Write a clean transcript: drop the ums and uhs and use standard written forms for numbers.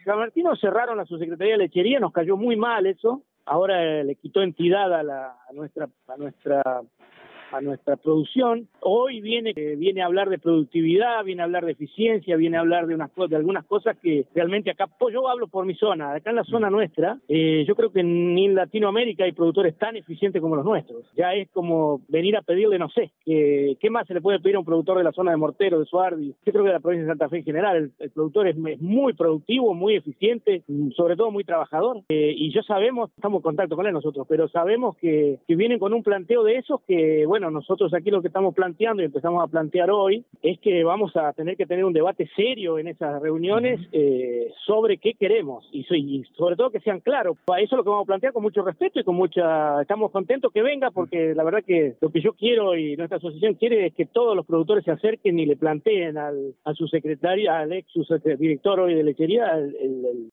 San Martino cerraron la subsecretaría de lechería, nos cayó muy mal eso. Ahora le quitó entidad a nuestra producción. Hoy viene a hablar de productividad, viene a hablar de eficiencia, viene a hablar de algunas cosas que realmente acá, yo hablo por mi zona, acá en la zona nuestra, yo creo que ni en Latinoamérica hay productores tan eficientes como los nuestros. Ya es como venir a pedirle, no sé, ¿qué más se le puede pedir a un productor de la zona de Mortero, de Suardi? Yo creo que de la provincia de Santa Fe en general, el productor es muy productivo, muy eficiente, sobre todo muy trabajador, y estamos en contacto con él nosotros, pero sabemos que vienen con un planteo de esos que, bueno, nosotros aquí lo que estamos planteando y empezamos a plantear hoy es que vamos a tener que tener un debate serio en esas reuniones sobre qué queremos y sobre todo que sean claros. Eso es lo que vamos a plantear con mucho respeto y estamos contentos que venga, porque la verdad que lo que yo quiero y nuestra asociación quiere es que todos los productores se acerquen y le planteen al subsecretario, al ex subdirector hoy de lechería,